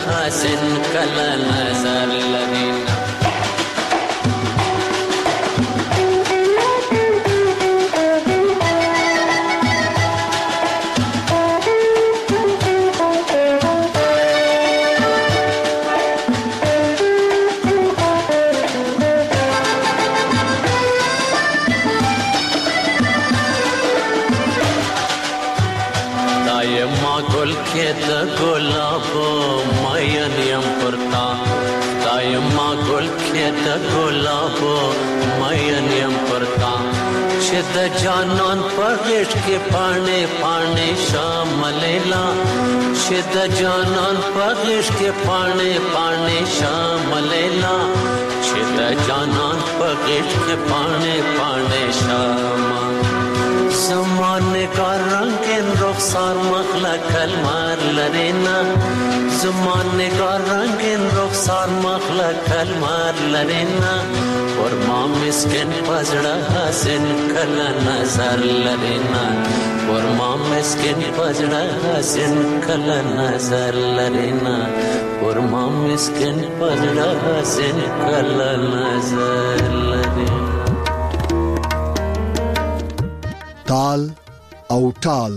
حسن کلا نظر لرینا گلابو ماین یم پرتا دایما گل کیت گلابو ماین یم پرتا شد جانان پغش کے پانے پانے شام لیلا شد جانان پغش کے پانے پانے شام لیلا شد جانان پغش کے پانے پانے شام زمانه کا رنگین رخسار مخلا کلمار لرینا زمانه کا رنگین رخسار مخلا کلمار لرینا اور ما مسکن پزڑا حسن کلا نظر لرینا اور ما مسکن پزڑا حسن کلا نظر لرینا اور ما مسکن پزڑا حسن کلا نظر لرینا تال او تال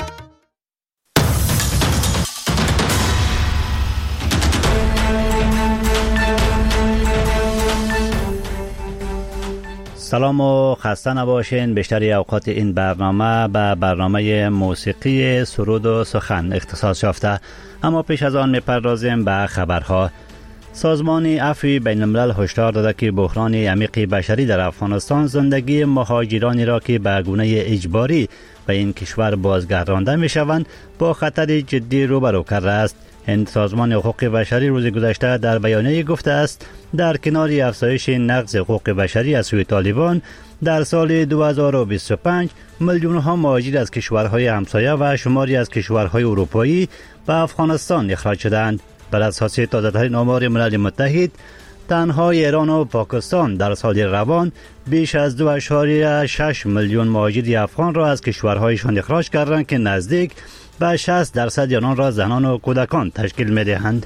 سلام و خسته نباشین. بیشتر اوقات این برنامه به برنامه موسیقی سرود و سخن اختصاص یافته، اما پیش از آن میپردازیم به خبرها. سازمان عفو بین الملل هشدار داده که بحران عمیق بشری در افغانستان زندگی مهاجرانی را که به گونه اجباری به این کشور بازگردانده میشوند با خطر جدی روبرو کرده است. این سازمان حقوق بشری روز گذشته در بیانیه گفته است در کنار افزایش نقض حقوق بشری از سوی طالبان در سال 2025 میلیون ها مهاجر از کشورهای همسایه و شماری از کشورهای اروپایی به افغانستان اخراج شدند. بر اساس تازه‌ترین آمار ملل متحد، تنها ایران و پاکستان در سال روان بیش از 2.6 میلیون مهاجر افغان را از کشورهایشان اخراج کردند که نزدیک به 60% آنان را زنان و کودکان تشکیل می‌دهند.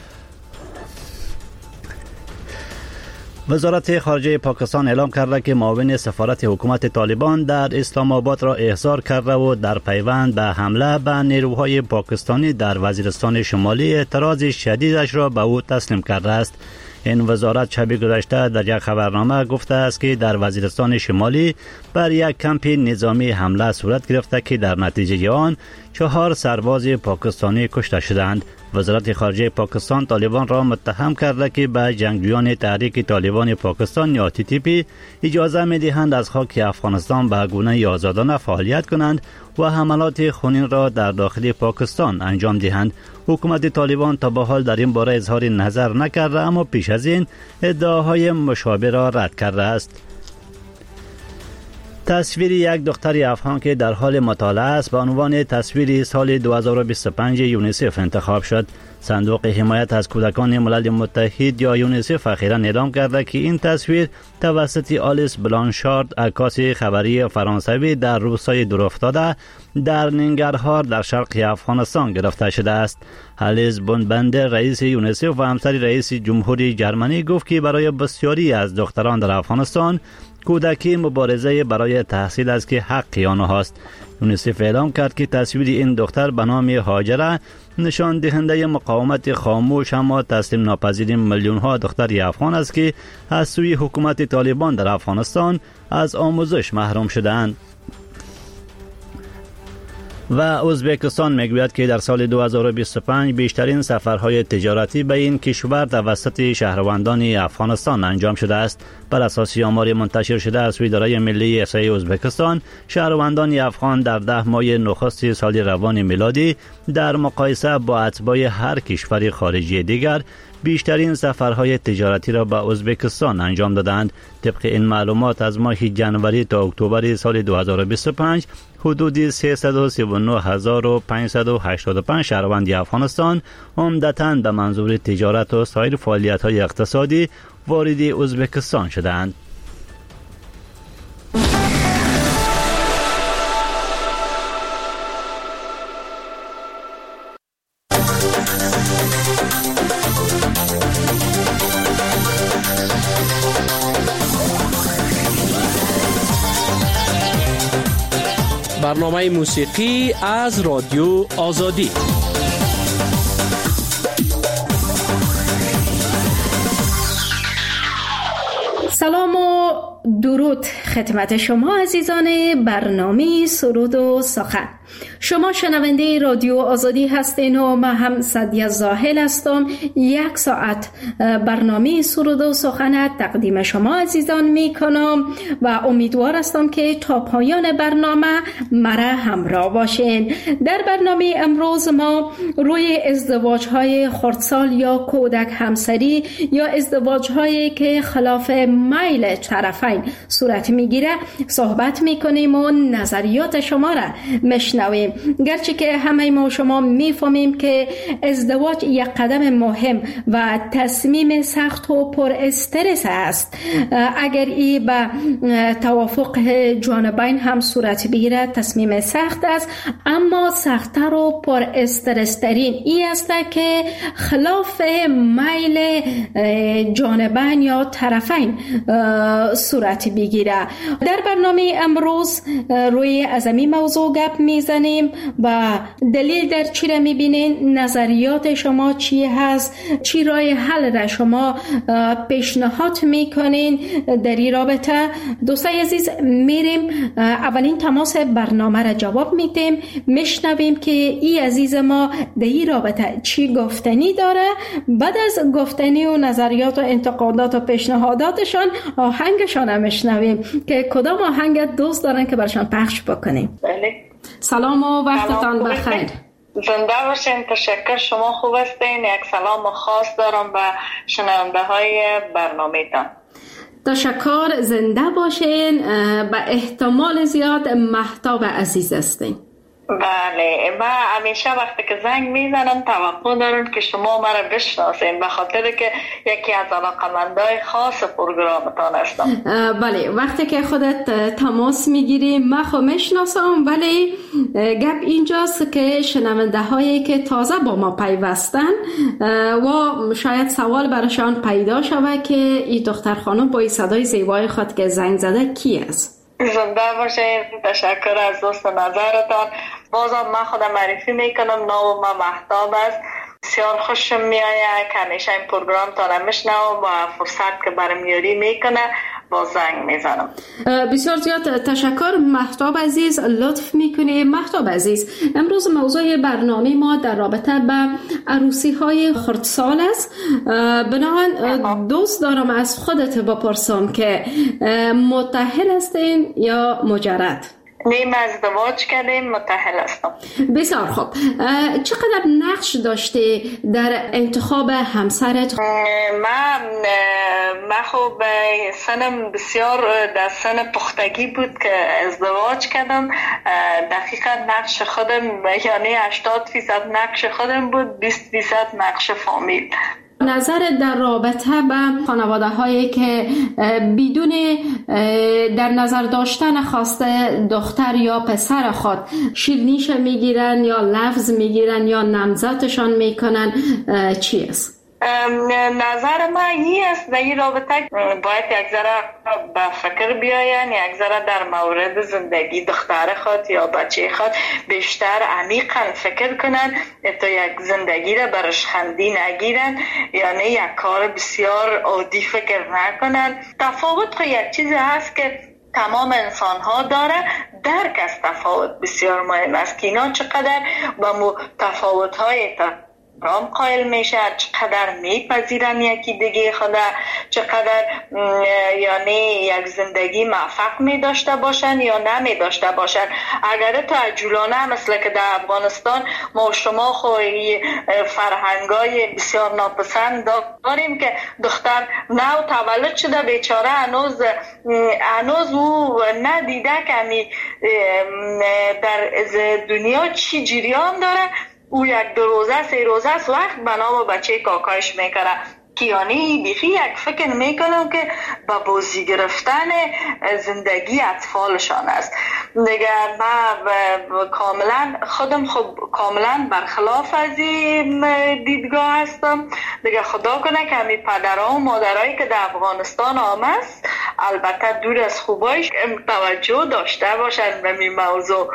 وزارت خارجه پاکستان اعلام کرده که معاون سفارت حکومت طالبان در اسلام آباد را احضار کرده و در پیوند به حمله به نیروهای پاکستانی در وزیرستان شمالی اعتراض شدیدش را به او تسلیم کرده است. این وزارت شب گذشته در یک خبرنامه گفته است که در وزیرستان شمالی بر یک کمپ نظامی حمله صورت گرفته که در نتیجه آن 4 سرباز پاکستانی کشته شدند. وزارت خارجه پاکستان طالبان را متهم کرده که به جنگجویان تحریک طالبان پاکستان یا TTP اجازه می‌دهند از خاک افغانستان به گونه آزادانه فعالیت کنند و حملات خونین را در داخل پاکستان انجام دهند. حکومت طالبان تا به حال در این باره اظهار نظر نکرده، اما پیش از این ادعاهای مشابه را رد کرده است. تصویر یک دختر افغان که در حال مطالعه است به عنوان تصویر سال 2025 یونیسف انتخاب شد. صندوق حمایت از کودکان ملل متحد یا یونیسف اخیراً اعلام کرده که این تصویر توسط آلیس بلانشارد، عکاس خبری فرانسوی در روستای دورافتاده در ننگرهار در شرق افغانستان گرفته شده است. آلیس بونبندر، رئیس یونیسف و همسر رئیس جمهوری جرمنی، گفت که برای بسیاری از دختران در افغانستان کودکی مبارزه برای تحصیل است که حق آنهاست. یونیسف اعلام کرد که تصویر این دختر به نام هاجره نشان دهنده مقاومت خاموش اما تسلیم ناپذیر میلیون ها دختر افغان است که از سوی حکومت طالبان در افغانستان از آموزش محروم شدند. و ازبکستان میگوید که در سال 2025 بیشترین سفرهای تجارتی به این کشور توسط شهروندان افغانستان انجام شده است. بر اساس آمار منتشر شده از سوی اداره ملی احصایی ازبکستان، شهروندان افغان در 10 ماه نخست سال روان میلادی در مقایسه با اتباع هر کشور خارجی دیگر بیشترین سفرهای تجارتی را به ازبکستان انجام دادند. طبق این معلومات از ماه جنوری تا اکتبر سال 2025 حدود 339,585 شهروند افغانستان عمدتاً به منظور تجارت و سایر فعالیت‌های اقتصادی وارد ازبکستان شدند. برنامه موسیقی از رادیو آزادی. سلام و درود خدمت شما عزیزان برنامه سرود و سخن. شما شنونده رادیو آزادی هستین و من هم سعدیه زاهل هستم. 1 ساعت برنامه سرود و سخن تقدیم شما عزیزان می کنم و امیدوار هستم که تا پایان برنامه مرا همراه باشین. در برنامه امروز ما روی ازدواج های خردسال یا کودک همسری یا ازدواج هایی که خلاف میل طرفین صورت میگیره صحبت میکنیم و نظریات شما را میشنویم. گرچه که همه ما شما میفهمیم که ازدواج یک قدم مهم و تصمیم سخت و پر استرس است. اگر ای به توافق جانبین هم صورت بگیره تصمیم سخت است، اما سخت‌تر و پر استرس ترین ای است که خلاف میل جانبین یا طرفین صورت بگیره. در برنامه امروز روی ازمی موضوع گپ میزنیم و دلیل در چی را میبینین، نظریات شما چی هست، چی راه حل را شما پیشنهاد میکنین در این رابطه. دوستای عزیز، میریم اولین تماس برنامه را جواب میدیم، میشنویم که ای عزیز ما در این رابطه چی گفتنی داره. بعد از گفتنی و نظریات و انتقادات و پیشنهاداتشان آهنگشان هم میشنویم که کدام آهنگ دوست دارن که برشان پخش بکنیم. بله. سلام و وقتتان بخیر. زنده باشین. تشکر، شما خوب هستین. یک سلام خاص دارم به شنونده های برنامه تان. تشکر، زنده باشین. به احتمال زیاد مهتاب عزیز هستین. بله، من همیشه وقتی که زنگ میزنم توقع دارم که شما مرا بشناسین، به خاطر که یکی از علاقمندای خاص پروگرامتان هستم. بله، وقتی که خودت تماس میگیری من خود میشناسم، ولی گپ اینجاست که شنونده هایی که تازه با ما پیوستن و شاید سوال براشان پیدا شود که این دختر خانم با این صدای زیبای خود که زنگ زده کی است؟ زنده باشین. تشکر از دوست نظرتان. بازم من خودم معرفی میکنم، نام من مهتاب است. بسیار خوشم میآید که همیشه این پروگرام تا میشنوم و فرصت که برام یاری میکنه با زنگ میزنم. بسیار زیاد تشکر مهتاب عزیز، لطف میکنی. مهتاب عزیز، امروز موضوع برنامه ما در رابطه به عروسی های خردسال است. بنابراین دوست دارم از خودت بپرسم که متأهل هستین یا مجرد؟ نیم ازدواج کردیم، متأهل هستم. بسیار خوب. چقدر نقش داشتی در انتخاب همسرت؟ من خب سنم بسیار در سن پختگی بود که ازدواج کردم. دقیقا نقش خودم یعنی 80% نقش خودم بود، 20% نقش فامیل. نظر در رابطه به خانواده هایی که بدون در نظر داشتن خواسته دختر یا پسر خود شیرینیش میگیرن یا لفظ میگیرن یا نامزدشان میکنن چی است؟ نظر من این است در این رابطه باید یک ذره به فکر بیاین، یک ذره در مورد زندگی دختر خود یا بچه خود بیشتر عمیقا فکر کنن تا یک زندگی را برش خندی نگیرن، یعنی یک کار بسیار عادی فکر نکنن. تفاوت خود یک چیزی هست که تمام انسان ها داره. درک از تفاوت بسیار مهم است که اینا چقدر با تفاوت های رام قائل میشه، چقدر میپذیرن یکی دیگه خدا، چقدر یعنی یک زندگی موفق میداشته باشن یا نمی داشته باشن. اگر تو عجولانه مثل که در افغانستان ما شما خوی فرهنگای بسیار ناپسند داریم که دختر نو تولد شده بیچاره هنوز او ندیده که در دنیا چی جریان داره، او 1-2 روزه 3 روزه است وقت بنا به بچه کاکایش میکنه که یعنی بیخی یک فکر میکنم که با بازی گرفتن زندگی اطفالشان است. دیگه من خودم کاملا برخلاف از این دیدگاه هستم. دیگه خدا کنه که همین پدرها و مادرهایی که در افغانستان آمست البته دور از خوبایش توجه داشته باشن به این موضوع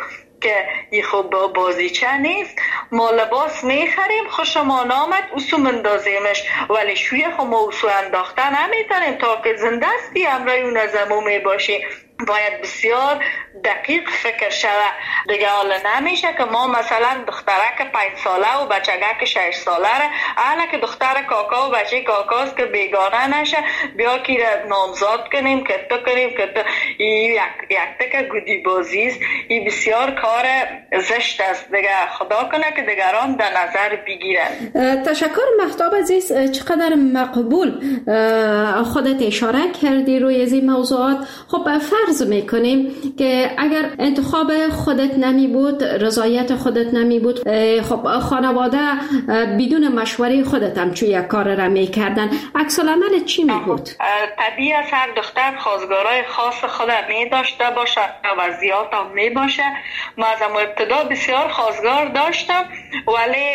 که این خوب بازیچه نیست، ما لباس میخریم خوشمان آمد اوسو مندازیمش، ولی شوی خو ما اوسو انداخته نمیتونیم تا که زنده استی امرای اون از امو میباشی. باید بسیار دقیق فکر شوه دیگه. حالا نمیشه که ما مثلا دخترک 5 ساله و بچگک 6 ساله را اهلا که دختر کاکا و بچه کاکاست که بیگانه نشه بیا که نامزاد کنیم که تو کنیم که تو یک تک گودی بازی است. این بسیار کار زشت است دیگه. خدا کنه که دیگران در نظر بگیرن. تشکر مهتاب عزیز، چقدر مقبول خودت اشاره کردی روی از این موضوعات. خب فرض میکنیم که اگر انتخاب خودت نمی بود، رضایت خودت نمی بود، خب خانواده بدون مشوره خودت هم چون یک کار را میکردن، عکس العمل چی می بود؟ طبیعی است هر دختر خواستگارای خاص خود می داشته باشه، وضعیات هم می باشه. ما از ابتدا بسیار خواستگار داشتم، ولی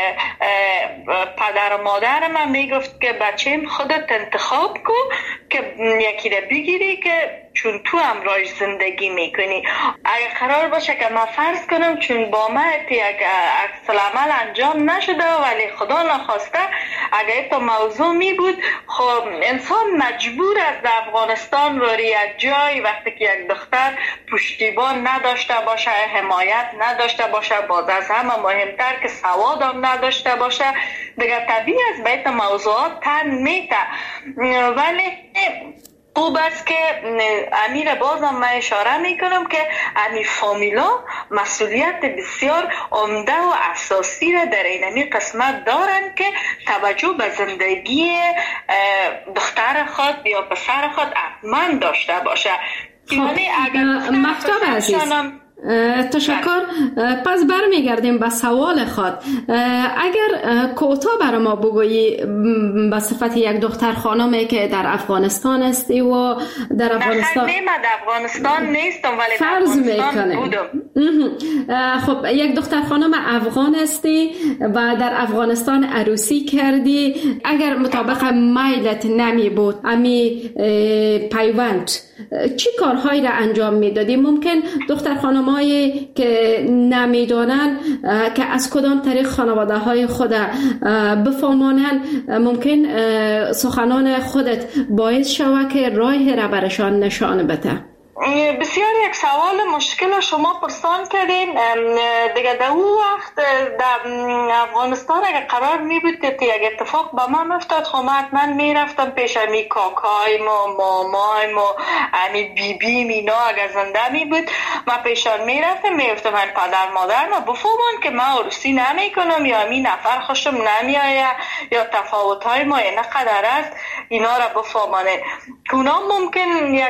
پدر و مادر من می گفت که بچه‌م خودت انتخاب کن که یکی را بگیری که چون تو هم رایج زندگی میکنی. اگر قرار باشه که من فرض کنم چون با من یک عکس العمل انجام نشده ولی خدا نخواسته اگر تو موضوع می بود، خب انسان مجبور است در افغانستان روی یک جای وقتی که یک دختر پشتیبان نداشته باشه، حمایت نداشته باشه، باز از همه مهمتر که سواد هم نداشته باشه دیگه طبیعی است به این موضوعات تن میته. ولی خوب است که امیر بازم من اشاره میکنم که امیر فامیلا مسئولیت بسیار عمده و اساسی را در این قسمت دارن که توجه به زندگی دختر خود یا پسر خود حتما داشته باشه. یعنی اگر مهتاب عزیز تشکر. پس برمیگردیم به سوال خود. اگر کوتاه برای ما بگویی به صفت یک دختر خانمی که در افغانستان استی و در افغانستان در افغانستان نیستم ولی فرض میکنه خب یک دختر خانم افغان استی و در افغانستان عروسی کردی، اگر مطابق میلت نمی بود امی پیوند چی کارهایی را انجام میدادی؟ ممکن دختر خانمایی که نمیدانن که از کدام طریق خانواده های خود بفهمانن، ممکن سخنان خودت باعث شود که راه را برشان نشان بده. بسیار یک سوال مشکل شما پرسان کردین دیگه. در اون وقت در افغانستان اگر قرار می بود که یک اتفاق با من افتاد، خب من می رفتم پیش امی کاکایم و مامایم و امی بیبیم اینا اگر زنده می بود من پیشان می رفتم من پدر مادر ما بفهمن که من عروسی نمی کنم یا امی نفر خوشم نمی آید یا تفاوت های ما اینقدر است، اینا را بفهمانه. اونا ممکن یک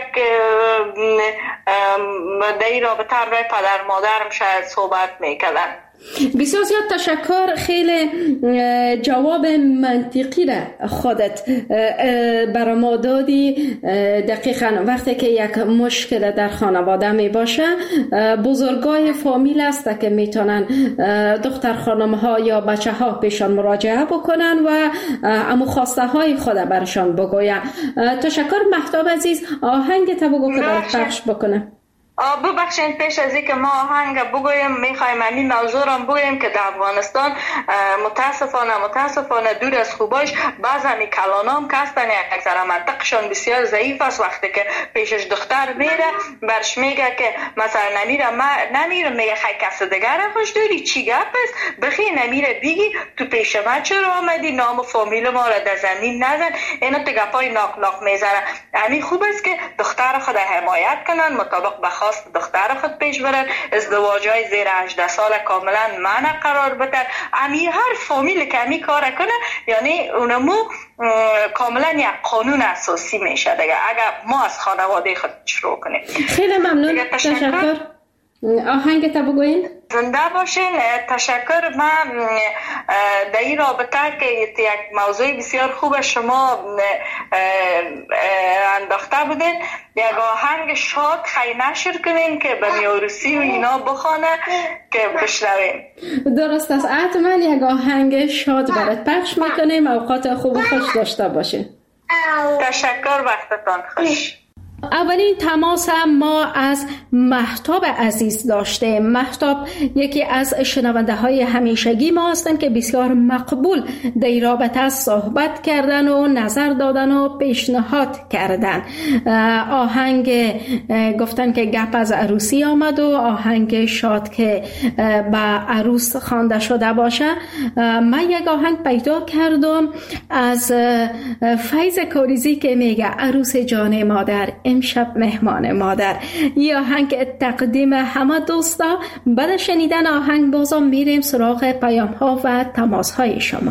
در این رابطه همراه پدر مادرم شاید صحبت میکردن. بسیار زیاد تشکر. خیلی جواب منطقی را خودت برای ما دادی. دقیقا وقتی که یک مشکل در خانواده می باشه بزرگای فامیل است که میتونن دختر خانم ها یا بچه ها پیشان مراجعه بکنن و امو خواسته های خود برشان بگوین. تشکر مهتاب عزیز. آهنگ تا بگو که برات پخش بکنه. ببخشید پیش از اینکه ما آهنگ بگویم میخوایم این موضوع را بگویم که در افغانستان متاسفانه دور از خوباش بعضی کلانام که هستن یک ذره منطقشان بسیار ضعیف است. وقتی که پیشش دختر میره برش میگه که مثلا نمیره میگه خیلی کس دیگر خوش داری چی گپ است بخی نمیره بگی تو پیش من چرا آمدی، نام فامیل ما را در زمین نزن. اینا تو گپای ناک میزنه. همین خوب است که دختر خود حمایت کنن، مطابق به خواست دختر خود پیش برن، ازدواجای زیر 18 سال کاملا منع قرار بدن. امی هر فامیل که امی کار کنه یعنی اونمو کاملا یک قانون اساسی میشه دیگه اگر ما از خانواده خود شروع کنیم. خیلی ممنون. تشکر. آهنگ تا بگوین. زنده باشین. تشکر. من در این رابطه که یک موضوع بسیار خوب شما انداخته بودین، یک آهنگ شاد خیلی نشر کنین که به میوروسی و اینا بخونه که بشنویم. درست است. حتما یک آهنگ شاد برات پخش میکنیم. اوقات خوب و خوش داشته باشین. تشکر. وقتتان خوش. اولین تماس هم ما از مهتاب عزیز داشته. مهتاب یکی از شنونده های همیشگی ما هستند که بسیار مقبول در این رابطه صحبت کردن و نظر دادن و پیشنهاد کردن. آهنگ گفتن که گپ از عروسی آمد و آهنگ شاد که به عروس خوانده شده باشه. من یک آهنگ پیدا کردم از فیض کاریزی که میگه عروس جان مادر امشب مهمان مادر. یه آهنگ تقدیم همه دوستا. بعد شنیدن آهنگ بازم میریم سراغ پیام ها و تماس های شما.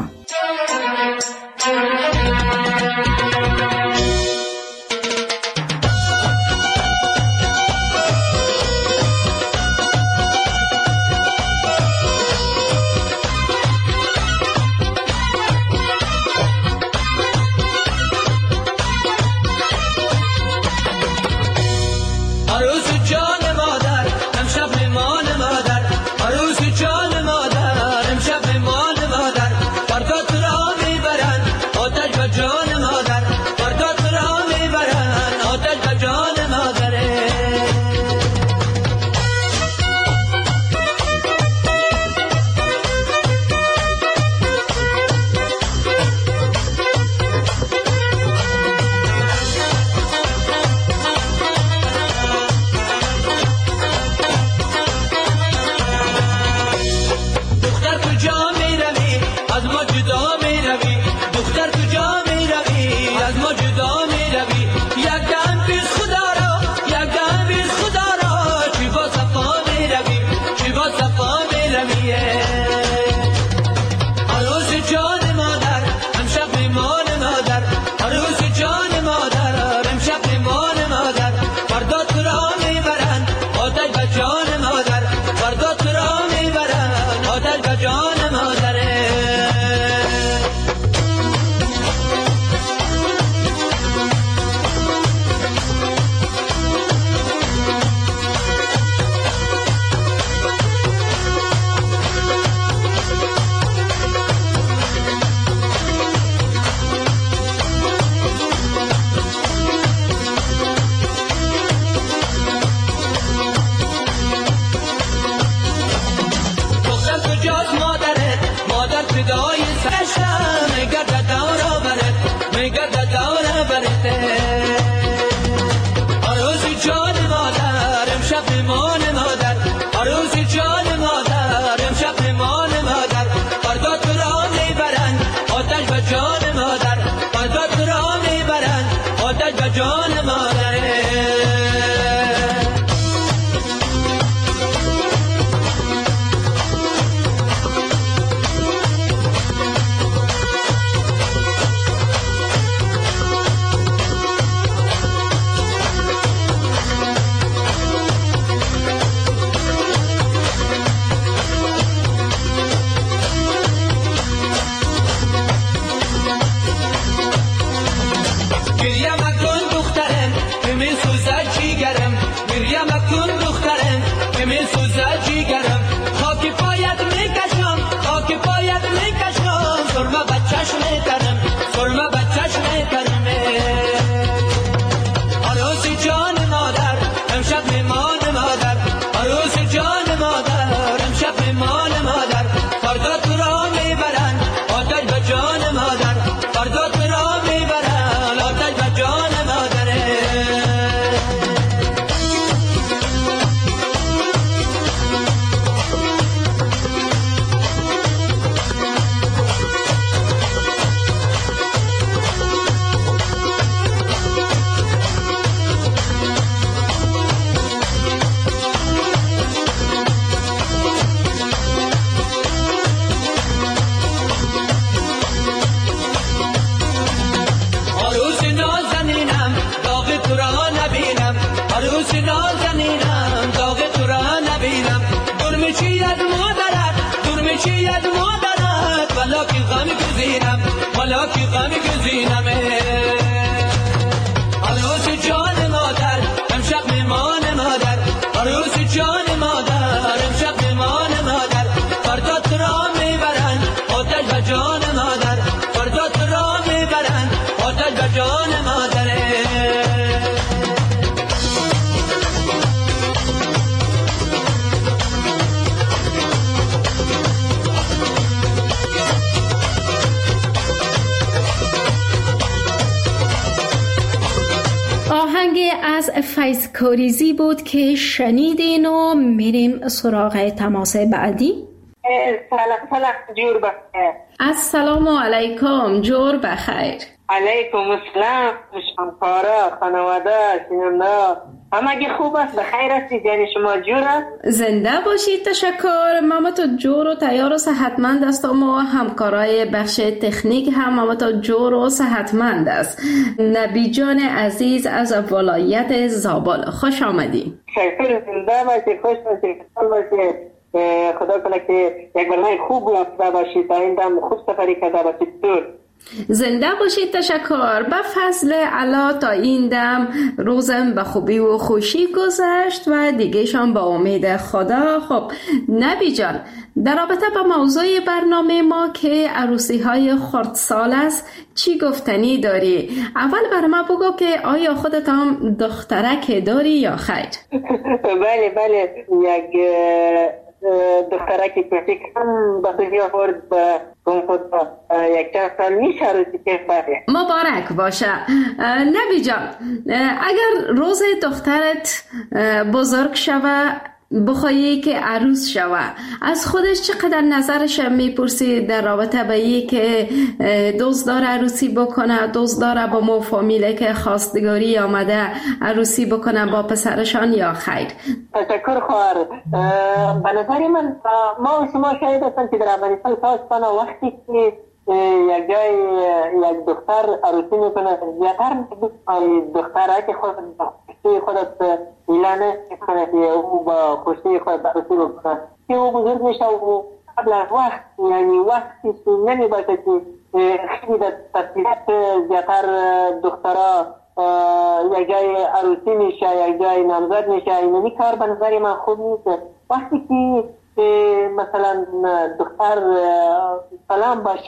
از فیض کاریزی بود که شنیدین و میریم سراغ تماس بعدی. سلام جور بخیر. السلام علیکم، جور بخیر. علیکم السلام همکارا، خانواده، شنونده همگی خوب است؟ بخیر هستید؟ یعنی شما جور است؟ زنده باشید. تشکر. مامتو جور و تیار و صحتمند است و همکارای بخش تکنیک هم مامتو جور و صحتمند است. نبی جان عزیز از ولایت زابل، خوش آمدی. شکر. زنده باشید، خوش باشید، خوش باشید. خدا کنه که یک برنامه خوب رفته باشید، آینده خوب سفری کرده باشید. دور زنده باشید. تشکر. به فضل الله تا این دم روزم به خوبی و خوشی گذشت و دیگهشان با امید خدا. خب نبی جان، در رابطه با موضوع برنامه ما که عروسی های خردسال است چی گفتنی داری؟ اول برای ما بگو که آیا خودت هم دخترک داری یا خیر؟ بله یک دخترکی کوچیکم به دنیا آورد به یک چند سال میشه عروسی که بله. مبارک باشه. نبی جان، اگر روز دخترت بزرگ شوه بخوایی که عروس شوه، از خودش چقدر نظرش میپرسی در رابطه به این که دوست داره عروسی بکنه، دوست داره با مو فامیله که خواستگاری آمده عروسی بکنه با پسرشان یا خیر؟ تشکر خواهر. به نظر من ما و شما شاید هستن که در افغانستان تاسفانه وقتی که یک جای یک دختر عروسی میکنه زیادتر دختره که خودت اعلانه میکنه که او با خوشی خود عروسی بکنه که او بزرگ میشه و قبل از وقت، یعنی وقتی نمی باشه که خیلی در تصویرات زیادتر دخترها یک جای عروسی میشه، یک جای نامزد میشه. اینمی کار به نظر من خوب نیست. وقتی که مثلا دختر سلام باشه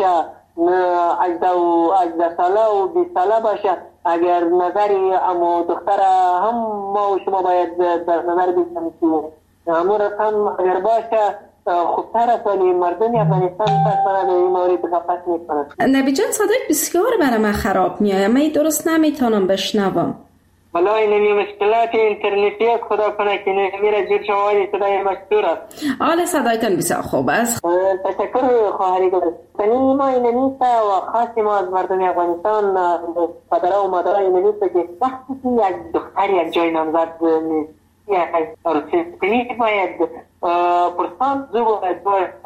18 ساله و 20 ساله باشه، اگر نظری اما دختر هم ما و شما باید در نظر بگیریم که امور هم اگر باشه خوبتر است، ولی مردم افغانستان پس به این مورد غفلت میکنند. نبی جان، صدای بسیار برای من خراب میاد، من درست نمیتونم بشنوم. والا اینمی مشکلات اینترنتی خدا کنه که نمیره جور شمالی صدای مشتور است. آله صدایتان بسیار خوب است. تشکر خواهری گذاشت. سنی ما اینمیسته و خاصی ما از مردم افغانستان پدرها و مادرها اینمیسته که وقتی که یک دختر یک جای نامزد نیست یک عروسی کنی باید پرسان زو باید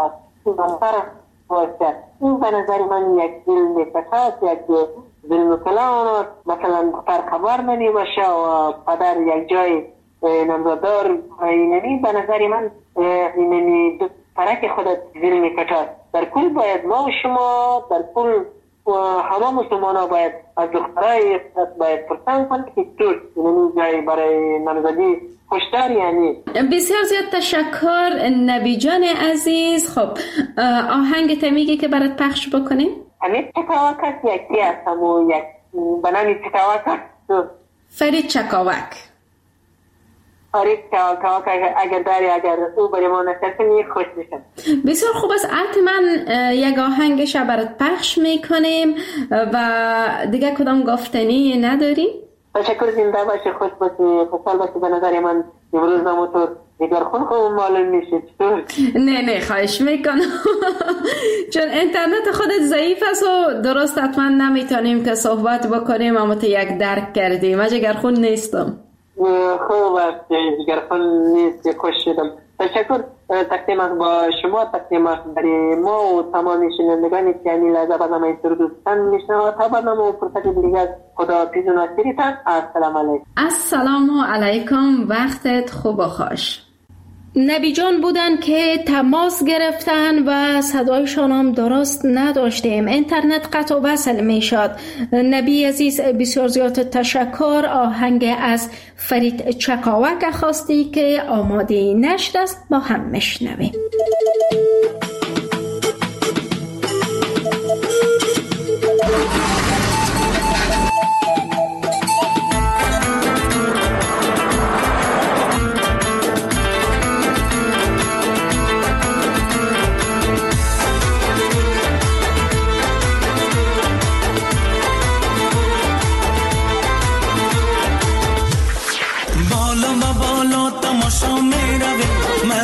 باید این به نظر من یک ظلم کساس، یک ظلم کلان. مثلا دختر خبر نمی باشه و پدر یک جای نامزدار اینمی به نظر من اینمی فرق خودت ظلم کساس. در کل باید ما و شما در کل همه مسلمان ها باید از دخترهای باید پرسان کنید که طور اینمی جای برای نامزدی خوشتر. یعنی بسیار زیاد تشکر نبی جان عزیز. خب آهنگ تمیگی که برات پخش بکنیم؟ همین چکاوک هست یکی هست همون یک بنامی چکاوک هست. فرید چکاوک. فرید چکاوک اگر داری، اگر او برای ما نشد کنی خوش میشم. بسیار خوب است. حتما یک آهنگش برات پخش میکنیم و دیگه کدام گفتنی نداری؟ تشکر. زنده باشی، خوش باشی، خوشحال باشی. به نظر من امروز نموتور دیگر خون خوب معلوم میشه. چطور؟ نه خواهش میکنم چون اینترنت خودت ضعیف است و درست حتما نمیتونیم که صحبت بکنیم اما تو یک درک کردیم. من جگر خون نیستم. خوب است، جگر خون نیست، خوش شدم. تشکر. تقدیم با شما، تقدیم برای ما و تمام شنوندگانی که همین لحظه برنامه این سرود دوستان میشنوند. تا برنامه و فرصت دیگر خداحافظ و ناصریتان. السلام علیکم. السلام علیکم، وقتت خوب و خوش. نبی جان بودن که تماس گرفتن و صدایشان هم درست نداشتیم، اینترنت قطع و وصل می شد. نبی عزیز بسیار زیاد تشکر. آهنگ از فرید چکاوک خواستی که آماده نشد است، با هم میشنویم.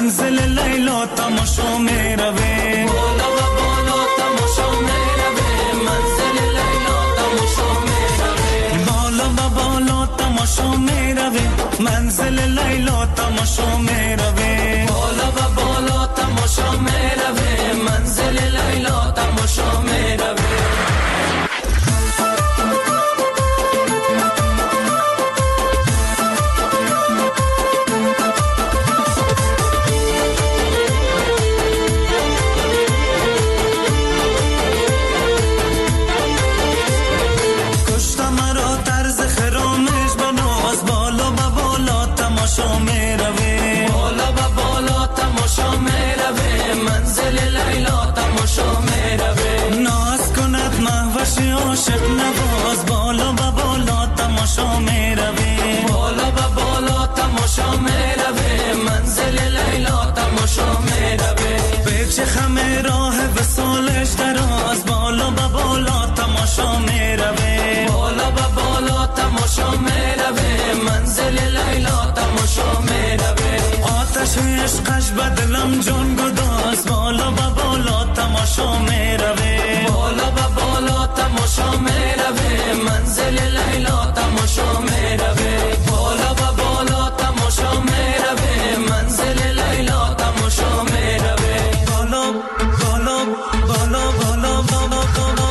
منزل لیلا تماشا میروه بالا و بالا تماشا میروه منزل لیلا تماشا میروه بالا و بالا تماشا میروه منزل لیلا تماشا میروه بالا و بالا تماشا میروه منزل لیلا تماشا میروه تماشا میروه بالا و بالا تماشا میروه منزل لیلا تماشا میروه ناز کند مهوش عاشق نواز بالا و بالا تماشا میروه بالا و بالا تماشا میروه منزل لیلا تماشا میروه پیچ خم راه وصالش دراز بالا و بالا تماشا میروه بالا و بالا تماشا میروه منزل لیلا تماشا میروه آتش عشقش بدلم جان گداز بالا و بالا تماشا میروه بالا و بالا تماشا میروه منزل لیلا تماشا میروه بالا و بالا تماشا میروه منزل لیلا تماشا میروه بالا بالا بالا بالا بالا بالا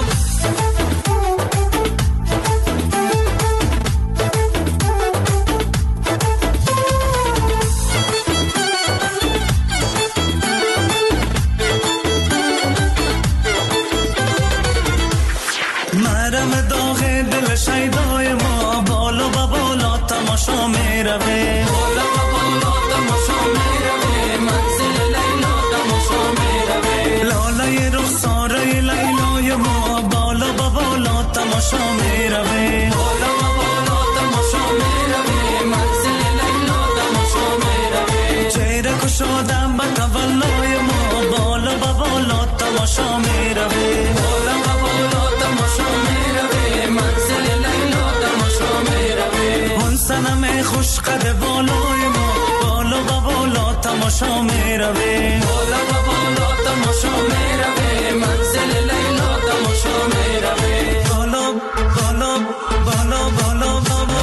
شیدای ما بالا و بالا تماشا میروه بالا و بالا تماشا میروه منزل لیلا تماشا میروه لالای رخساره لیلای ما بالا و بالا تماشا میروه بالا و بالا تماشا میروه منزل لیلا تماشا میروه چهره کشادم به تولای ما بالا و بالا تماشا میروه بالا و بالا تماشا میروه منزل لیلا تماشا میروه اون صنم خوش قد بالای ما بالا و بالا تماشا میروه بالا و بالا تماشا میروه منزل لیلا تماشا میروه بالا بالا بالا بالا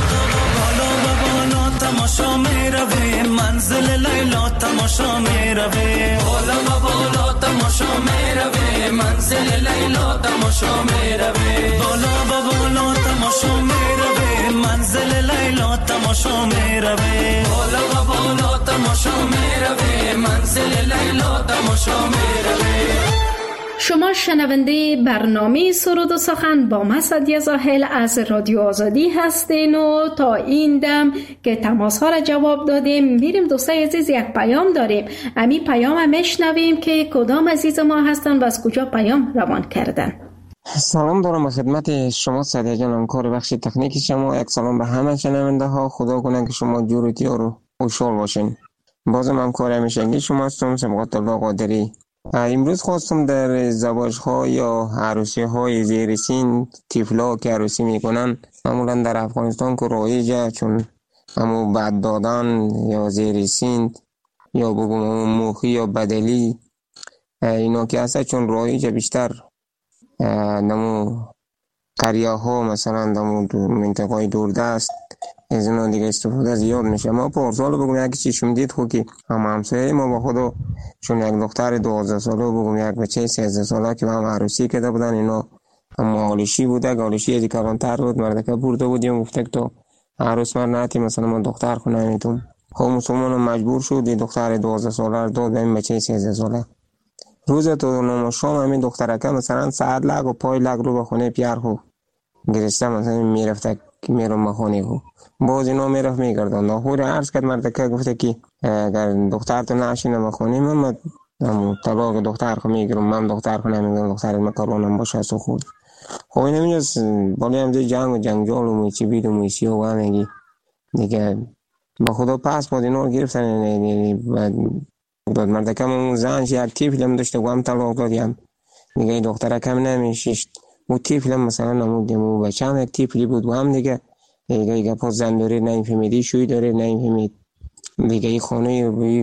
بالا و بالا تماشا میروه منزل لیلا تماشا میروه بالا و بالا تماشا میروه منزل لیلا تماشا میروه بالا و بالا تماشا میروه منزل لیلا تماشا میروه بالا و بالا تماشا میروه منزل لیلا تماشا میروه. شما شنونده برنامه سرود و سخن با من سعدیه زاهل از رادیو آزادی هستین و تا این دم که تماس ها را جواب دادیم میریم دوستای عزیز یک پیام داریم. امی پیام هم میشنویم که کدام عزیز ما هستن و از کجا پیام روان کردن. سلام دارم به خدمت شما سعدیه جانم، کار بخش تکنیک شما. یک سلام به همه شنونده ها. خدا کنه که شما جورتی ها رو خوشحال باشین. بازم هم کار همیشگی شما هستم، سبقت الله قادری. امروز خواستم در ازدواج ها یا عروسی های زیر سن طفلا که عروسی میکنن معمولا در افغانستان که رایجه، چون همو بد دادن یا زیر سن یا بگم موخی یا بدلی اینا که هست، چون رایجه بیشتر نمو قریه ها مثلا نمو منطقه دوردست از اینا دیگه استفاده زیاد میشه. ما پارسال بگم یکی چیشم دید خود که همسایه ما با خودو چون یک دختر 12 ساله بگم یک بچه 13 ساله که هم عروسی کرده بودن، اینا هم آلشی بوده، آلشی از کلانتر بود، مردکه برده بودیم گفته که تو عروس مرناتی مثلا من دختر خونه میتون. خب مسلمان مجبور شد دختر 12 ساله رو داد به این بچه 13 ساله. روز تو نام شام همین دخترکه مثلا ساعت لگ و پای لگ رو به خونه پیار خو گرسته مثلا میرفته که میرم به خونه خو باز اینا میرفت میگردن. ناخور عرض کرد مردکه گفته که اگر دختر تو نشینه به خونه من طلاق دختر خو میگیرم، من دختر خو نمیگیرم، دختر مکرونم باشه سو خود. خب این نمیجاست بالی هم دی جنگ و جنگجال و موچی بید و موچی و همگی دیگه با خدا پس با اینا رو گرفتن. داد مردکم اون زنش یک تیفلم داشته و هم طلاق دادیم دیگه دختره کم نمیشیشت. اون تیفلم مثلا نمودیم و بچه هم یک تیفلی بود و هم دیگه پاس زن داره نمیفهمیدی شوی داره نمیفهمید دیگه ای خانه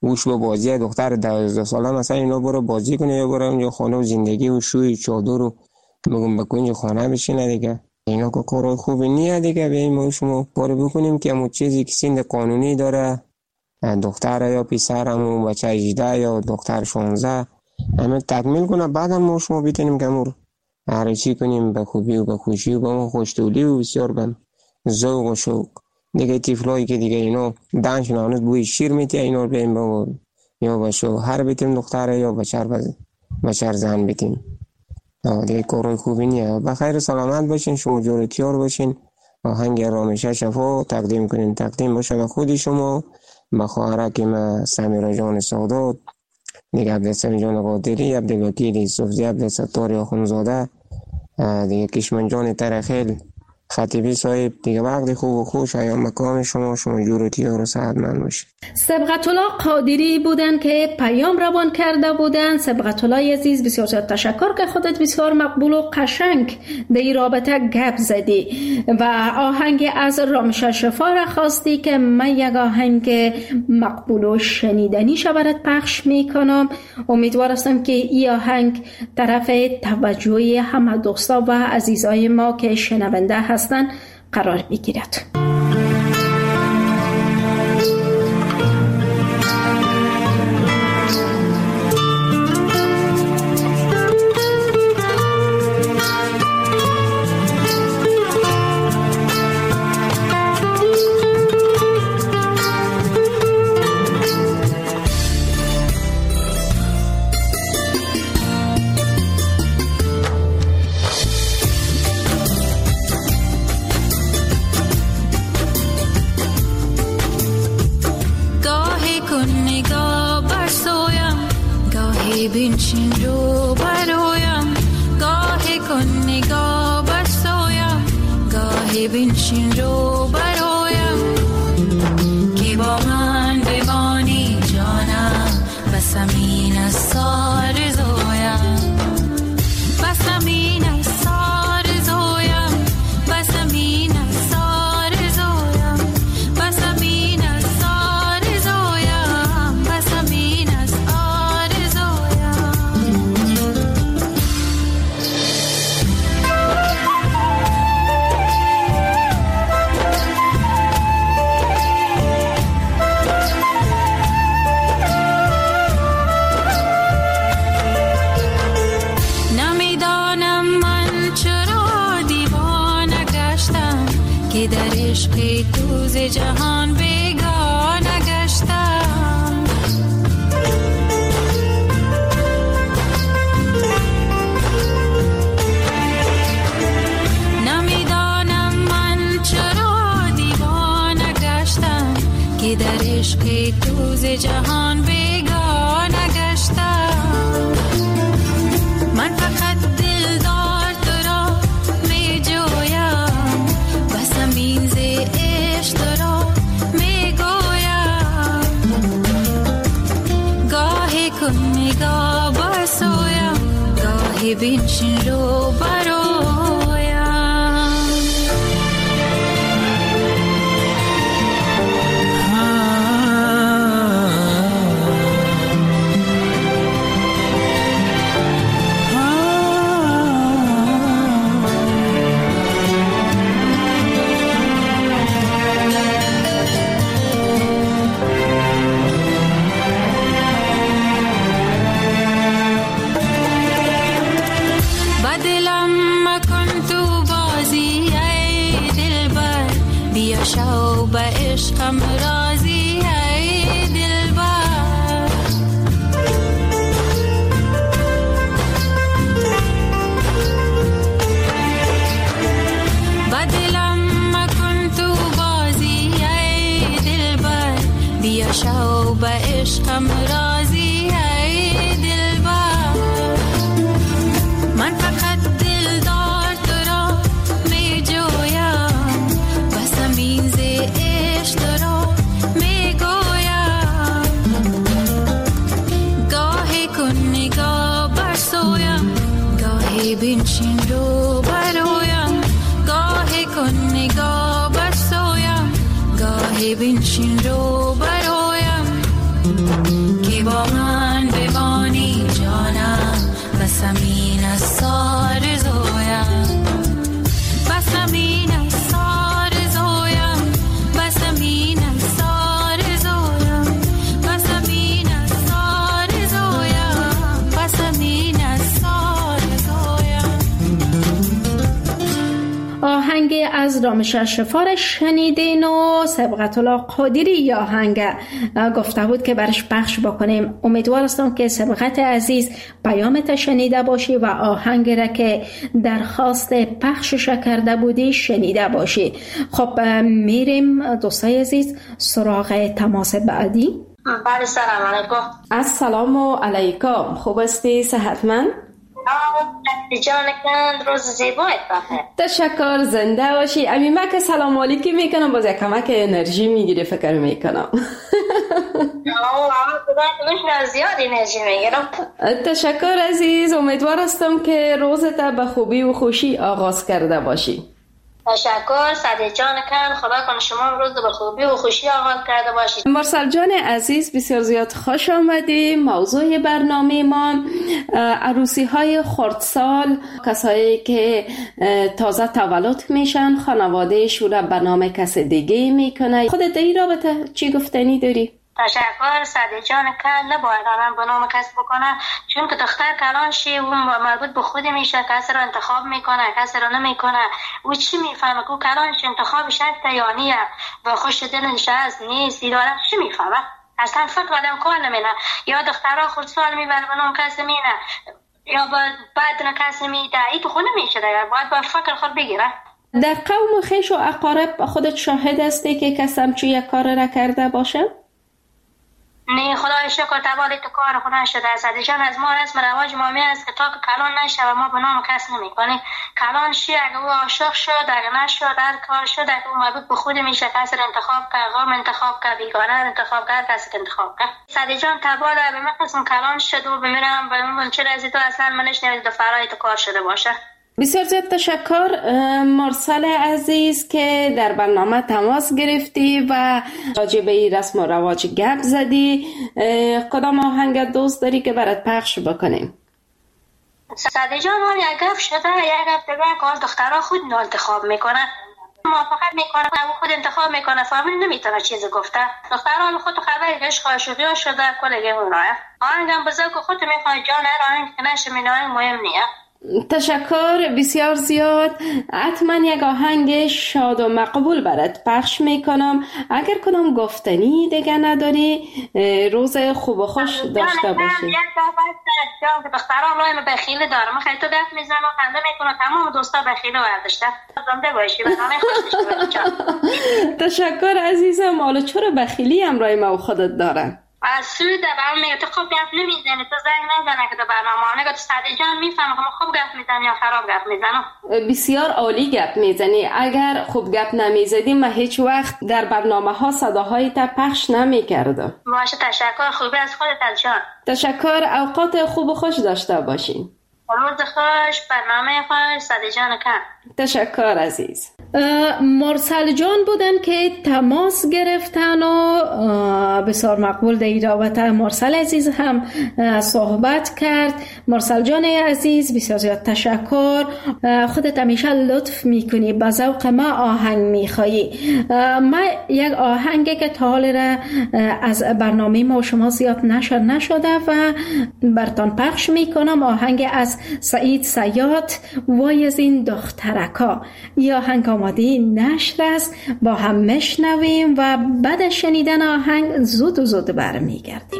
اوش با بازی دختر 12 ساله مثلا اینا برو بازی کنه یا برو اونجا خانه و زندگی و شوی چادر رو بگم به کنج خانه بشینه دیگه. اینا که کار خوبی نیه دیگه. بیاییم ما شما کار بکنیم که همون چیزی که سند قانونی داره، دختر یا پسر همون بچه 18 یا دختر 16 همه تکمیل کنه، بعد هم ما شما بیتونیم که همون هر چی کنیم به خوبی و به خوشی و به اون خوشتولی و بسیار به ذوق و شوق دیگه. تیفلایی که دیگه اینا دانشون هنوز بوی شیر میتیه اینا رو بیم با یا به شوهر بیتیم دختره یا بچر زن بیتیم دیگه کارای خوبی نیه. بخیر سلامت باشین، شما جورتیار باشین. آهنگ رامیشه شفا تقدیم کنین، تقدیم باشه به خودی شما، به خواهرکیم سمیرا جان سادات دیگه، عبدالسمی جان قادری، عبدالوکیل یوسفزی، عبدالستار آخونزاده دیگه، کشمن جان ترخیل خطیبی صاحب دیگه. وقتی خوب و خوش ایام مکان شما جورتیار و سعادتمند باشید. سبقت الله قادری بودن که پیام روان کرده بودن. سبقت الله عزیز بسیار تشکر که خودت بسیار مقبول و قشنگ در این رابطه گپ زدی و آهنگ از رامیشه شفا را خواستی که من یک آهنگ مقبول و شنیدنی برات پخش میکنم. امیدوار هستم که این آهنگ طرف توجه همه دوستا و عزیزای ما که شنونده هستن قرار بگیرد. بنشین رو برایم، گاهی کن نگاه بر سویم، گاهی بنشین رو برایم، که با من بمانی جانم، بسمین از سار زویم، بسمین از سار زویم، بسمین از سار زویم، بسمین از سار زویم، بسمین از که در عشق توز جهان بیگانه گشتم، نمیدانم من چرا دیوانه گشتم، که در عشق توز جهان بیگانه گشتم. من فقط دلدار تو را می جویم، بسمین ز عشق تو را می گویم، گاهی کن نگاه بر سویم، گاهی بنشین رو برایم. شو به عشقم راضی ای دلبر، با دلم مکن تو بازی ای دلبر، بیا شو به عشقم راضی ای دلبر. من فقط دلدار تو را می جویم، بسمین ز عشق تو را می گویم، گاهی کن نگاه بر سویم، گاهی بنشین رو برایم، گاهی کن نگاه بر سویم، گاهی بنشین رو برایم. آهنگ از رامش شفار شنیدین و سبقت الله قادری یا آهنگ گفته بود که برش پخش بکنیم. امیدوار هستم که سبقت عزیز پیامت شنیده باشی و آهنگ را که درخواست پخشش کرده بودی شنیده باشی. خب میریم دوستای عزیز سراغ تماس بعدی. بله سلام علیکم. السلام علیکم. خوب هستی؟ صحتمند؟ جان کند روز زیبایت بخیر. تشکر، زنده باشی. امیمه که سلام علیکی میکنم باز یک کمک انرژی میگیری فکر میکنم. زیاد انرژی میگیرم. تشکر عزیز، امیدوار هستم که روزت به خوبی و خوشی آغاز کرده باشی. تشکر سعدی جان کن، خدا کنه شما روز به خوبی و خوشی آغاز کرده باشید. مرسل جان عزیز بسیار زیاد خوش آمدی. موضوع برنامه ما عروسی های خردسال، کسایی که تازه تولد میشن خانوادهشون به نام کس دیگه میکنه. خودت این رابطه چی گفتنی داری؟ تشکر سعدی جان کن. نباید آدم به نام کس بکنه، چون که دختر کلان شی و مربوط به خود میشه، کسی را انتخاب میکنه کسی را نمیکنه. او چی میفهمه که کلان شی انتخابش هست یا نیه و خوش دلش هست نیست، ایداره چی میفهمه؟ اصلا فکر آدم کار نمینه. یا دخترها خردسال میبره به نام کسی مینه یا بعد نه کسی میده، ای تو خود نمیشه دیگر، باید با فکر خود بگیره. در قوم خویش و اقارب خودت شاهد هستی که کسی همچون یک کار را کرده باشه؟ نه خدای شکر تبالی تو کار خدا شده. سعدی جان از ما رسم رواج مامی است که تا که کلان نشه و ما به نام کس نمی کنیم. کلان شی اگه او عاشق شد اگه نشد هر کار شد اگه او مربوط به خود میشه، کسی را انتخاب کرد غام انتخاب کرد بیگانه انتخاب کرد کسی که انتخاب کرد. سعدی جان تباله به من قسم کلان شد و بمیرم و من چه رازی تو اصلا منش نوید فرای تو کار شده باشه. بسیار زیاد تشکر مرسل عزیز که در برنامه تماس گرفتی و راجع به این رسم و رواج گپ زدی. کدام آهنگ دوست داری که برات پخش بکنیم؟ سعدی جان یک گپ شده یک گپ دیگه که دخترها خود انتخاب میکنه، موافقت میکنه و خود انتخاب میکنه، فامیل نمیتونه چیزی گفته. دخترها خود خبر عشق عاشقی شده کلگی اونایه. آهنگم بذار که خود میخواد جان هر آهنگ که نشه مینای مهم نیه. تشکر بسیار زیاد. حتما یک آهنگ شاد و مقبول برات پخش میکنم. اگر کدام گفتنی دیگه نداری روز خوب و خوش داشته باشی. یک دفعه دخترها رایم بخیل دارم، خیلی تو گفت میزنم و خنده میکنم، تمام دوستا بخیل ورداشته. زنده باشی و همه خوش باشی. تشکر عزیزم. حالا چرا بخیلی هم رای ما و خودت داره؟ از سوی در برنامه میگه تو خوب گفت نمیزنی، تو زنگ نزنه که در برنامه نگه تو سعدی جان میفهمه که ما خوب گفت میزنی یا خراب گفت میزنم. بسیار عالی گفت میزنی. اگر خوب گفت نمیزدی ما هیچ وقت در برنامه ها صداهای تا پخش نمیکردم. باشه تشکر، خوبی از خودت جان. تشکر، اوقات خوب و خوش داشته باشین. روز خوش، برنامه خوش سعدی جان کن. تشکر عزیز. مرسل جان بودن که تماس گرفتن و بسیار مقبول در رابطه مرسل عزیز هم صحبت کرد. مرسل جان عزیز بسیار زیاد تشکر. خودت همیشه لطف میکنی، به ذوق ما آهنگ میخوایی. ما یک آهنگی که تا حال را از برنامه ما شما زیاد نشده و برتان پخش میکنم. آهنگ از سعید صیاد وای از این دخترکا. یا آهنگ آماده نشر است، با هم مشنویم و بعد شنیدن آهنگ زود برمیگردیم.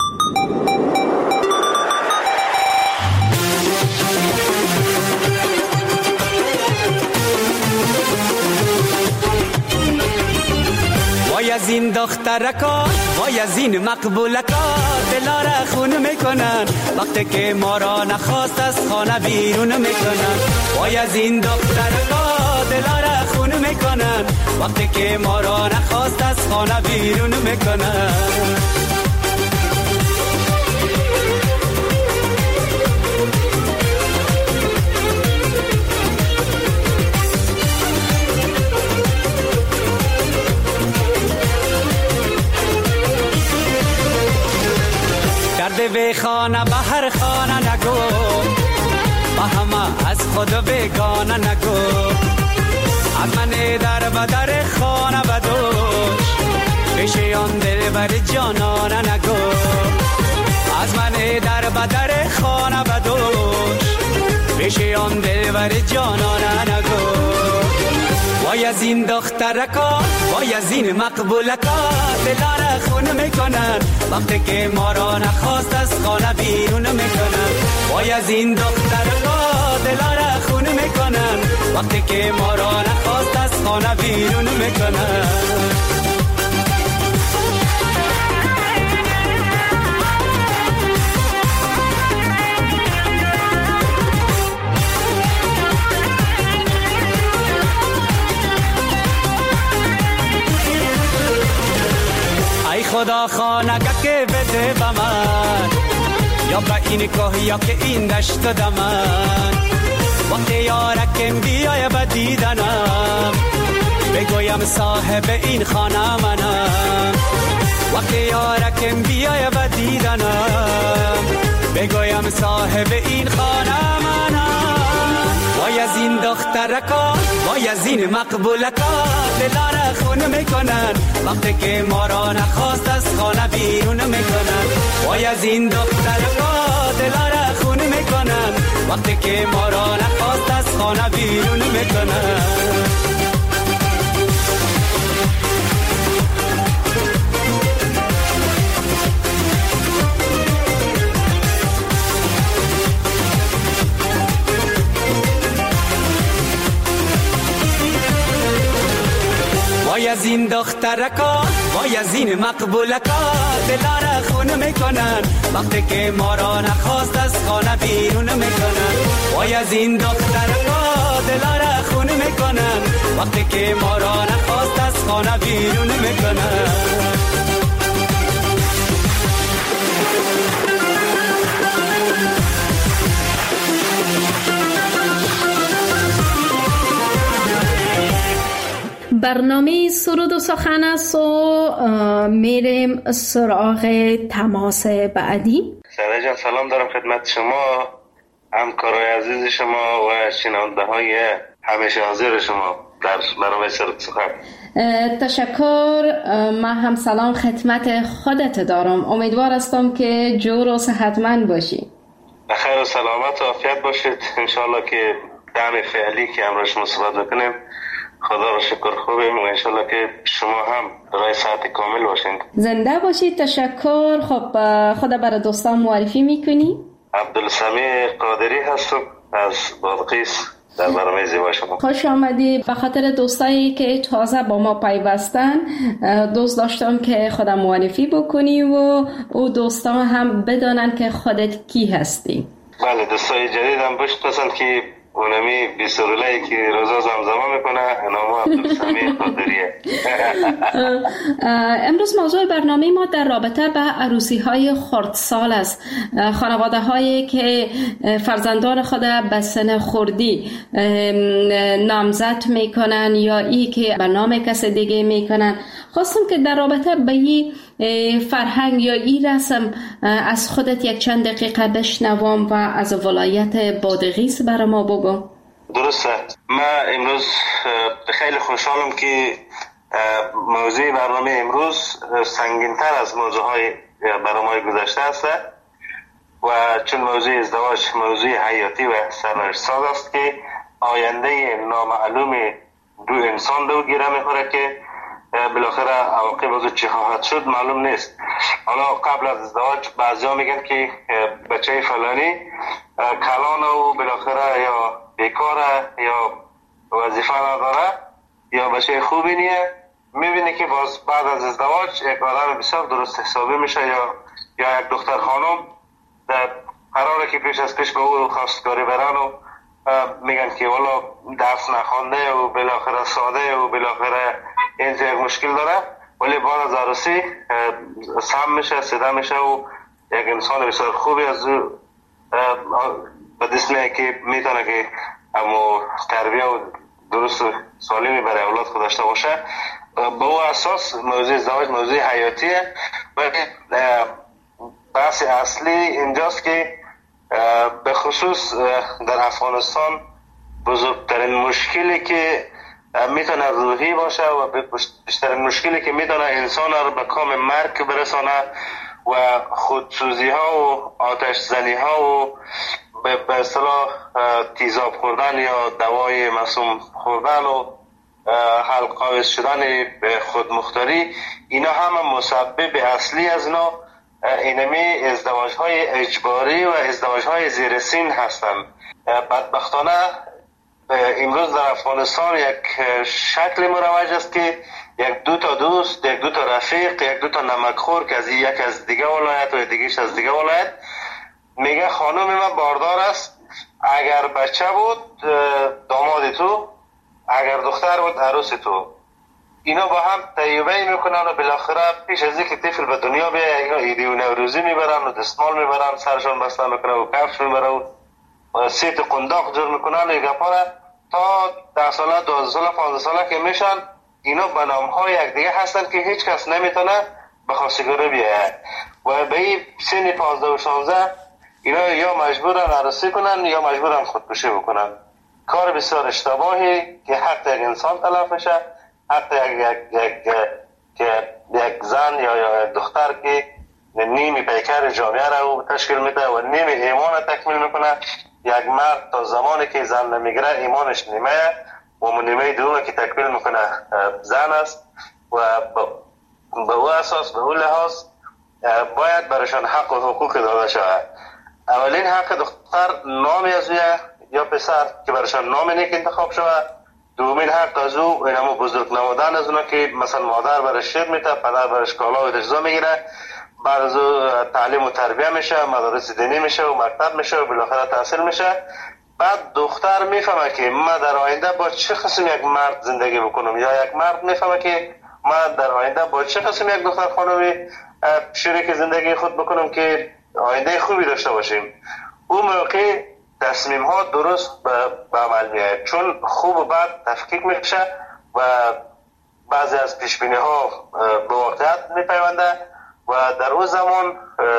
وای از این دخترکا وای از این مقبولکا، دلار خون میکنن وقتی که ما را نخواست از خانه بیرون میکنن. وای از این دخترکا دلار خون میکنن وقتی که ما را نخواست از خانه بیرون میکنن. کرده به خانه به هر خانه نگو، با همه از خود بگانه نگو. از من در بدر خانه بدوش، پیش آن دل بر جانانه نگو. از من در بدر خانه بدوش، پیش آن دل بر جانانه نگو. وای از این دخترکا وای از این مقبولکا دلار خون میکنن وقتی که ما را نخواست از خانه بیرون میکنن وای از این دخترکا دلار خون میکنن وقتی که ما را نخواست از خانه بیرون میکنن ای خدا خانگه که بده به من یا به این کوه یا که این دشت دمن وقتی یارکم بیای به دیدنم بگویم صاحب این خانه منم وقتی یارکم بیای به دیدنم بگویم صاحب این خانه منم وای از این دخترکا وای از این مقبولکا دلار خون میکنن وقتی که ما را نخواست از خانه بیرون میکنن وای از این دخترکا دلار خون میکنن وقتی که ما را نخواست از خانه بیرون میکنن وای از این دخترکا وای از این مقبولکا دلار خون میکنن وقتی که ما را نخواست از خانه بیرون میکنن وای از این دخترکا دلار خون میکنن وقتی که ما را نخواست از خانه بیرون میکنن برنامه سرود و سخن است و میریم سراغ تماس بعدی. سره جان سلام دارم خدمت شما، همکارای عزیز شما و شنونده های همیشه حاضر شما در برنامه سرود سخن. تشکر. من هم سلام خدمت خودت دارم. امیدوار هستم که جور و صحتمند باشی. خیر و سلامت و عافیت باشید. انشالله که دم فعلی که امروز شما صحبت بکنیم خدا را شکر خوبیم و انشالله که شما هم رای ساعت کامل باشین. زنده باشید. تشکر. خب خدا برای دوستان معرفی میکنی؟ عبدالسمیع قادری هستم از بادغیس در برنامه زیبا شما. خوش آمدی. به خاطر دوستایی که تازه با ما پیوستن دوست داشتم که خدا معرفی بکنی و او دوستان هم بدانن که خودت کی هستی. بله دوستای جدیدم بشناسن که اونمی بیسرولایی که روزا زمزمه میکنه نامو عبدالسمیع قادریه. امروز موضوع برنامه ما در رابطه به عروسی های خردسال است. خانواده هایی که فرزندان خود به سن خردی نامزد میکنن یا ای که به نام کس دیگه میکنن. خواستم که در رابطه به این فرهنگ یا این رسم از خودت یک چند دقیقه بشنوم و از ولایت بادغیس برای ما بگو. درسته. من امروز خیلی خوشحالم که موضوع برنامه امروز سنگین‌تر از موضوعهای برنامه گذشته است و چون موضوع ازدواج موضوع حیاتی و سرنوشت‌ساز است که آینده نامعلوم دو انسان دو گیره میخوره که بالاخره عواقب از چی خواهد شد معلوم نیست. حالا قبل از ازدواج بعضیا میگن که بچه فلانی کلان و بالاخره یا بیکاره یا وظیفه نداره یا بچه خوبی نیه. میبینی که باز بعد از ازدواج یک آدم بسیار درست حسابی میشه یا یک دختر خانم در قراره که پیش از پیش به او خواستگاری برن و میگن که والا درس نخونده و بالاخره ساده و بالاخره این یک مشکل داره، ولی بعد از عروسی سم میشه سیده میشه و یک انسان بسیار خوبی از او به دست میاد که میتونه که اما تربیه و درست و سالمی برای اولاد خود داشته باشه. به او اساس موضوع ازدواج موضوع حیاتیه و بحث اصلی اینجاست که به خصوص در افغانستان بزرگترین مشکلی که میتونه روحی باشه و بیشترین مشکلی که میتونه انسان رو به کام مرگ برسانه و خودسوزی ها و آتش زنی ها و به اصطلاح تیزاب خوردن یا دوای مسموم خوردن و قابض شدن خودمختاری، اینا هم مسبب اصلی از اینا اینمی ازدواج های اجباری و ازدواج های زیر سن هستند. بدبختانه امروز در افغانستان یک شکل مروج است که یک دو تا دوست، یک دو تا رفیق، یک دو تا نمکخور که از یک از دیگه ولایت و دیگهش از دیگه ولایت میگه خانم من باردار است، اگر بچه بود داماد تو، اگر دختر بود عروس تو. اینا با هم طیبه میکنن و بالاخره پیش از اینکه طفل به دنیا بیاید اینا عیدی و نوروزی میبرن و دستمال میبرن، سرشان بسته میکنن و کفش میبرن و سیت قنداق جور میکنن و گپاره تا 10 ساله 12 ساله 15 ساله که میشن. اینا به نام های یک دیگه هستن که هیچ کس نمیتونه به خواستگاری بیاید و به این سن 15 و 16 اینا یا مجبورن عروسی کنن یا مجبورن خودکشی بکنن. کار بسیار اشتباهی که حق یک انسان تلف میشه، حق یک زن یا دختر که نیمی پیکر جامعه را تشکیل میده و نیمی ایمان تکمیل میکنه. یک مرد تا زمانی که زن نمیگیره ایمانش نیمه و نیمه دومه که تکمیل میکنه زن است و به او اساس به او لحاظ باید برایشان حق و حقوق داده شود. اولین حق دختر نامی از یا پسر که برایشان نام نیک انتخاب شود. دومین حق از او اینمو بزرگ نمودن از اونا که مثلا مادر برش شیر میده، پدر برش کالا و اجزا میگیره، بعد از او تعلیم و تربیه میشه، مدارس دینی میشه و مکتب میشه و بالاخره تحصیل میشه. بعد دختر میفهمه که من در آینده با چه قسم یک مرد زندگی بکنم یا یک مرد میفهمه که من در آینده با چه قسم یک دختر خانمی شریک زندگی خود بکنم که آینده خوبی داشته باشیم. اون موقع تصمیم ها درست به عمل میاد، چون خوب و بد تفکیک میشه و بعضی از پیش بینی ها به واقعیت میپیونده و در اون زمان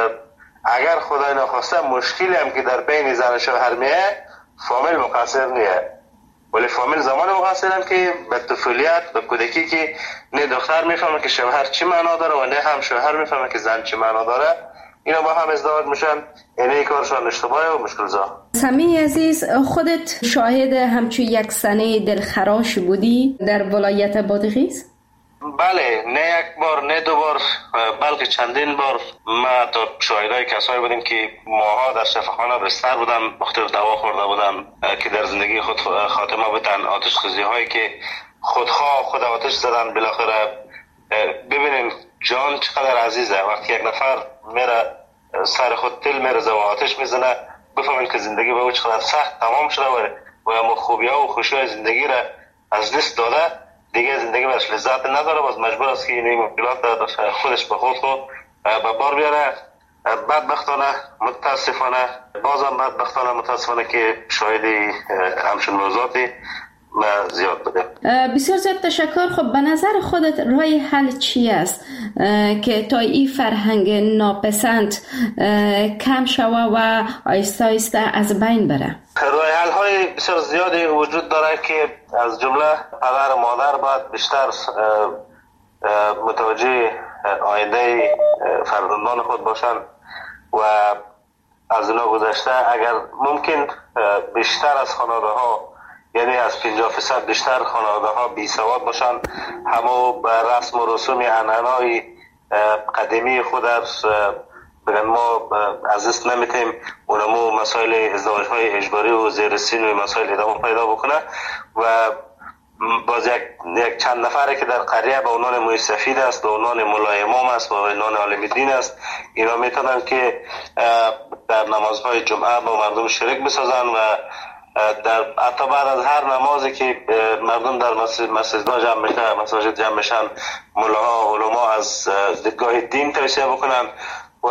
اگر خدای نخواسته مشکلی هم که در بین زن و شوهر میاد فامیل مقصر نیه، ولی فامیل زمان مقصرن که به طفولیت به کودکی که نه دختر میفهمه که شوهر چی معنا داره و نه هم شوهر میفهمه که زن چی معنا داره، اینا با هم ازدواج میشن. اینه کارشان اشتباهه و مشکل‌زا. سمی عزیز، خودت شاهد همچو یک سنه دلخراش بودی در ولایت بادغیس؟ بله، نه یک بار نه دو بار بلکه چندین بار ما تا شاهدای کسایی بودیم که ماها در شفاخانه بستر بودن، مختلف دوا خورده بودن که در زندگی خود خاتمه بدن. آتش خیزی هایی که خودخواه خود آتش زدن. بالاخره ببینیم جان چقدر عزیزه. وقتی یک نفر میره سر خود تل میرزه و آتش میزنه، بفهمین که زندگی به او چقدر سخت تمام شده و اما خوبی ها و خوشی های زندگی را از دست داده، دیگه زندگی برش لذت نداره، باز مجبور است که این مشکلات خودش به خود به بار بیاره. بدبختانه متاسفانه که شاهدی همچون موضوعاتی زیاد بوده. بسیار زیاد تشکر. خب به نظر خودت راه حل چی است که تا این فرهنگ ناپسند کم شوه و آیسته آیسته از بین بره؟ راه حل های بسیار زیادی وجود داره که از جمله پدر و مادر باید بیشتر متوجه آینده فرزندان خود باشن و از اونا گذشته اگر ممکن بیشتر از خانواده ها، یعنی از 50% بیشتر خانواده ها بی سواد باشن، همو به رسم و رسوم عنعنای قدیمی خود بگن ما از دست نمیتیم، اونمو مسائل ازدواج های اجباری و زیر سن و مسائل ادامه پیدا بکنه و باز یک چند نفره که در قریه به عنوان موی سفید است، به عنوان مولای امام است، به عنوان عالم دین است، اینا میتونن که در نمازهای جمعه با مردم شریک بسازن و در حتی بعد از هر نمازی که مردم در مساجد جمع میشن، مولاها علما از دیدگاه دین توصیه بکنن و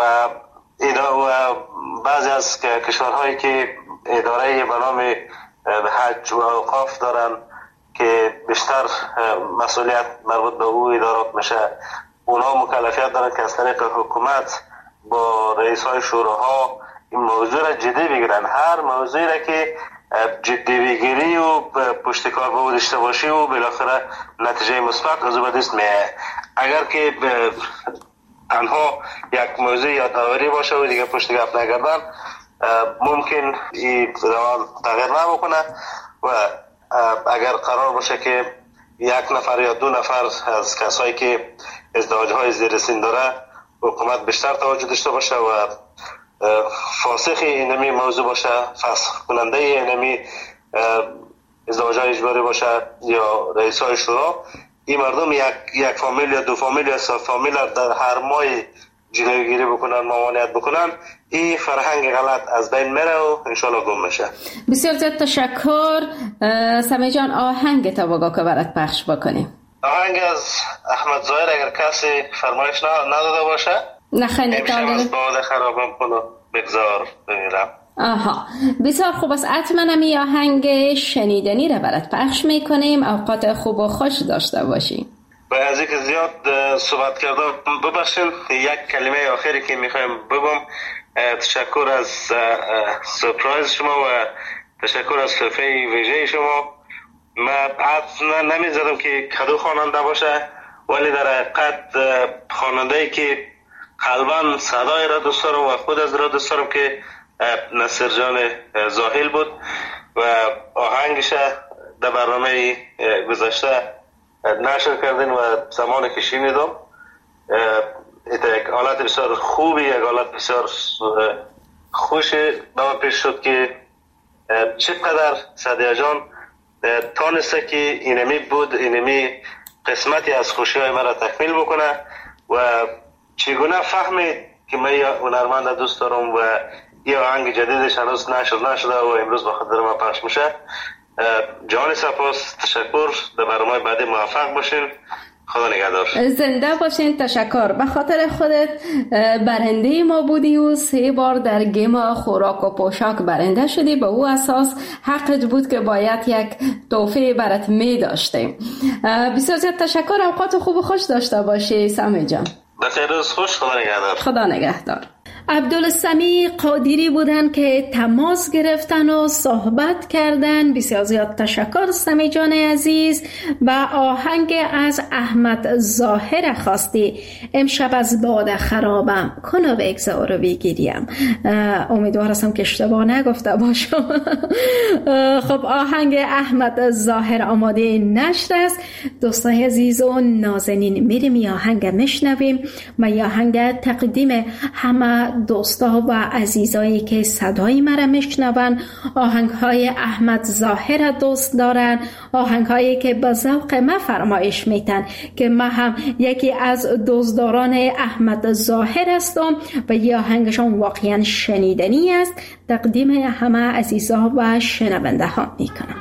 بعضی از کشورهایی که اداره به نام حج و اوقاف دارن که بیشتر مسئولیت مربوط به او ادارات میشه، اونا مکلفیت دارن که از طریق حکومت با رئیس های شوراها این موضوع را جدی بگیرن. هر موضوعی را که جدی بگیری و پشتکار به او داشته باشی و بالاخره نتیجه مثبت از او به دست میاد. اگر که تنها یک موضوع یادآوری باشه و دیگه پشت گپ نگردن، ممکن این روال تغییر نکنه و اگر قرار باشه که یک نفر یا دو نفر از کسایی که ازدواج‌های زیر سن داره حکومت بیشتر توجه داشته باشه و فاسخ اینمی موضوع باشه، فسخ کننده اینمی ازدواج‌های اجباری باشه یا رئیس‌های شورا. این مردم یک فامیل یا دو فامیل یا سه فامیل در هر ماه جلوگیری بکنن، ممانعت بکنن، این فرهنگ غلط از بین میره و انشالله گم میشه. بسیار زیاد تشکر. سمی جان، آهنگ توقع که برات پخش بکنیم. آهنگ از احمد ظاهر اگر کسی فرمایش نداده باشه. نه خیلی امشب از باد خرابم کنو بگذار بمیرم. آها، بسیار خوب است. حتما می آهنگ شنیدنی را برات پخش میکنیم. اوقات خوب و خوش داشته باشی. با از اینکه زیاد صحبت کردم ببخشید، یک کلمه آخری که میخوایم بگم، تشکر از سورپرایز شما و تشکر از تحفه ویژه شما. من حد نمیزدم که کدو خواننده باشه، ولی در حقیقت خواننده‌ای که قلباً صدای را دوست دارم و خود از را دوست دارم که نصیر جان زاهل بود و آهنگش در برنامه گذشته نشر کردین و زمانی که شنیدم یک حالت بسیار خوبی، یک حالت بسیار خوشی به من پیش شد که چقدر سعدیه جان تانسته که اینمی بود، اینمی قسمتی از خوشی های مرا تکمیل بکنه و چگونه فهمید که من یا هنرمند دوست دارم و یه آهنگ جدیدش هنوز نشر نشده و امروز با خاطر من پخش میشه. جان سپاس، تشکر. در برنامه بعدی موفق باشین. خدا نگهدار. زنده باشین. تشکر. به خاطر خودت برنده ما بودی و 3 بار در گیم خوراک و پوشاک برنده شدی. به او اساس حقت بود که باید یک تحفه برات می داشتیم. بسیار زیاد تشکر. اوقات خوب و خوش داشته باشی سمی جان. بخیر روز خوش. خدا نگهدار. خدا نگهدار. عبدالسمی قادری بودن که تماس گرفتن و صحبت کردن. بسیار زیاد تشکر سمی جان عزیز. و آهنگ از احمد ظاهر خواستی، امشب از باد خرابم کنو بگذار و بگیریم. امیدوار هستم که اشتباه نگفته باشم. خب آهنگ احمد ظاهر آماده نشر است. دوستای عزیز و نازنین، میریم یا آهنگ میشنویم و یا آهنگ تقدیم همه دوستا و عزیزایی که صدای مرا میشنون، آهنگ های احمد ظاهر دوست دارن، آهنگ هایی که به ذوق ما فرمایش میتن که ما هم یکی از دوستداران احمد ظاهر هستم و یه آهنگشون واقعا شنیدنی است. تقدیم همه عزیزا و شنونده ها میکنم.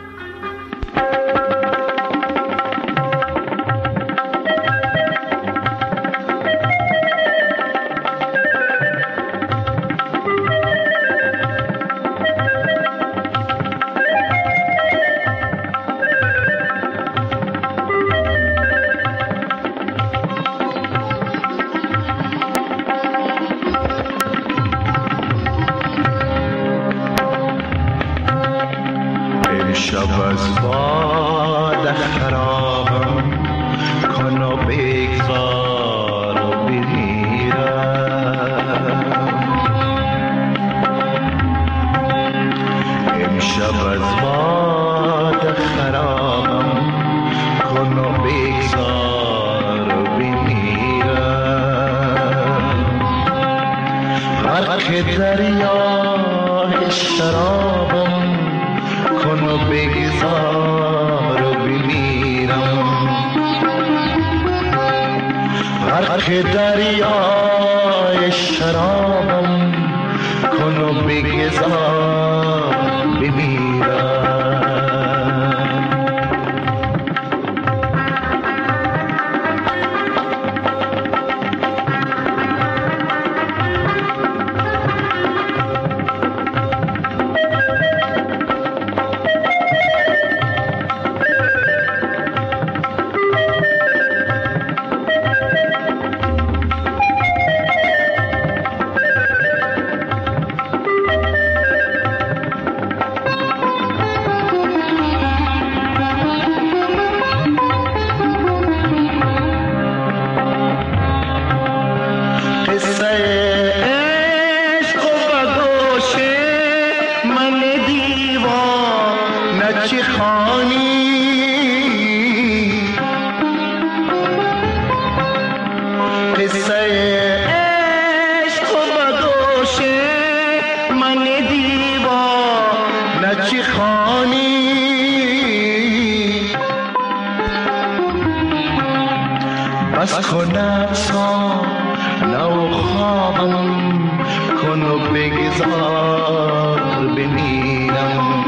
بس کن افسانه و خوابم کن و بگذار بمیرم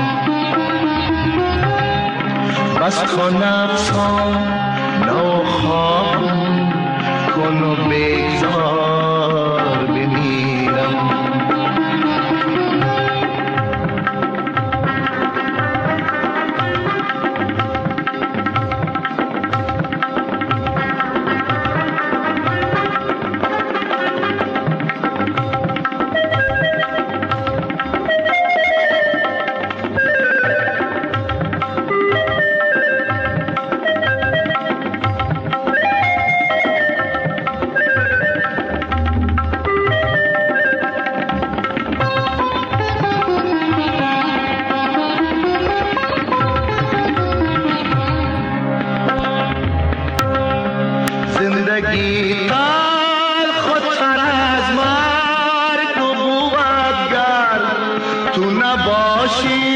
بس کن افسانه و خوابم کن و بگذار بمیرم زندگی تال خودتر از مرگ و بودگر تو نباشی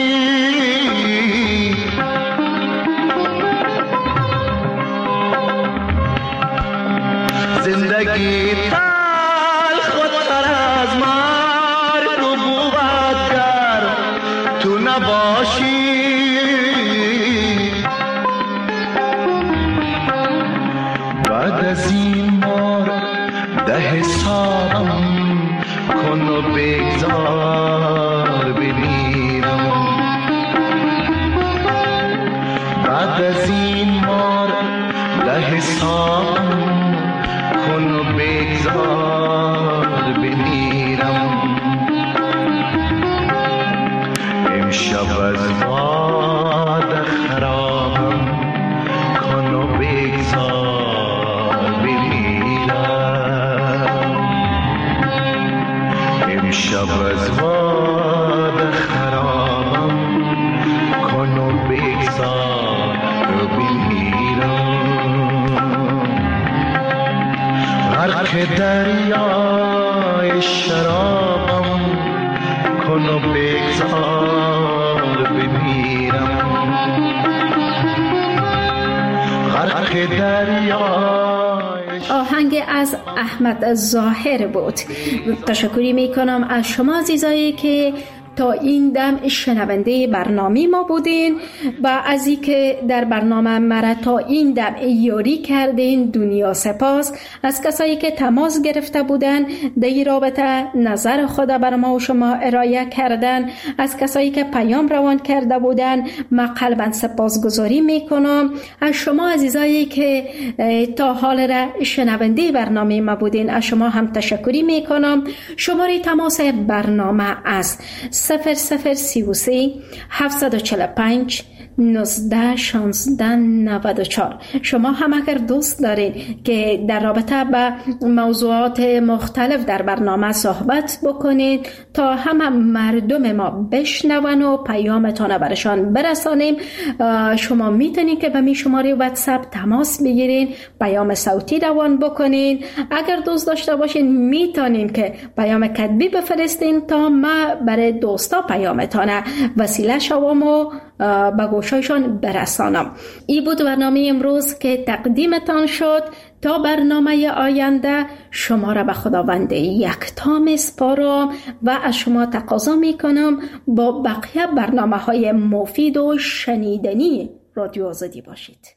زندگی تال خودتر از مرگ و بودگر تو نباشی بعد از این بار ده حسابم کن و بگذار بمیرم بعد از این بار ده حسابم کن و بگذار بمیرم امشب از باد خرابم کن و بگذار شب از باد خرابم کن و بگذار بمیرم غرق دریای شرابم کن و بگذار بمیرم غرق دریای آهنگ از احمد ظاهر بود. تشکری میکنم از شما عزیزایی که تا این دم شنونده برنامه ما بودین و از این که در برنامه مرا تا این دم یاری کردین دنیا سپاس. از کسایی که تماس گرفته بودن در این رابطه نظر خود بر ما و شما ارائه کردن، از کسایی که پیام روان کرده بودن من قلباً سپاسگزاری میکنم. از شما عزیزایی که تا حال را شنونده برنامه ما بودین از شما هم تشکری میکنم. شماره تماس برنامه از 0033 745 19 16 94. شما هم اگر دوست دارین که در رابطه با موضوعات مختلف در برنامه صحبت بکنید تا همه مردم ما بشنون و پیامتان برشان برسانیم، شما میتونید که به می شماره واتساپ تماس بگیرین، پیام صوتی روان بکنین. اگر دوست داشته باشین میتونین که پیام کتبی بفرستین تا ما برای دوستا پیامتان وسیله شوم و به گوشایشان برسانم. این بود برنامه امروز که تقدیمتان شد. تا برنامه آینده شما را به خداوند یکتا میسپارم و از شما تقاضا میکنم با بقیه برنامه های مفید و شنیدنی رادیو آزادی باشید.